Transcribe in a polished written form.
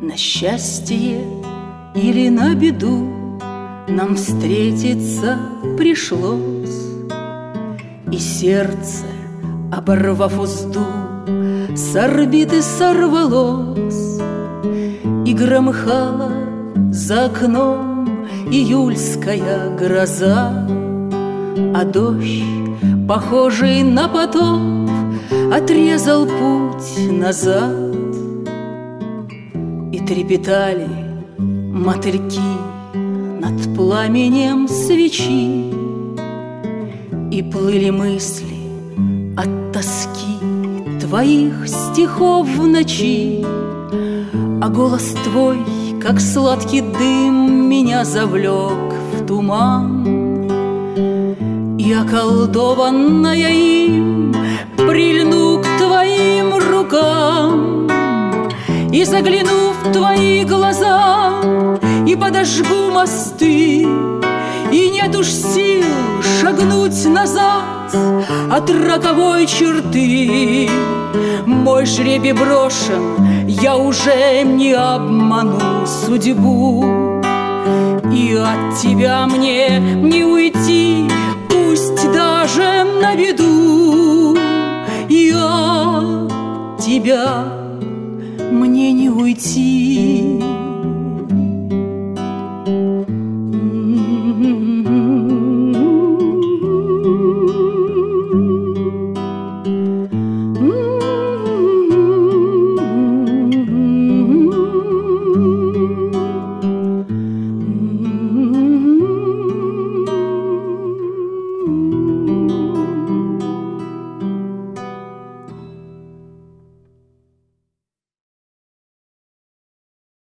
На счастье или на беду нам встретиться пришлось, и сердце, оборвав узду, с орбиты сорвалось, и громыхала за окном июльская гроза, а дождь, похожий на потоп, отрезал путь назад. И трепетали мотыльки над пламенем свечи, и плыли мысли от тоски твоих стихов в ночи, а голос твой, как сладкий дым, меня завлек в туман. И околдованная им прильну к твоим рукам, и загляну в твои глаза, и подожгу мосты, и нет уж сил шагнуть назад от роковой черты. Мой жребий брошен, я уже не обману судьбу, и от тебя мне не уйти, пусть даже на беду. И от тебя мне не уйти.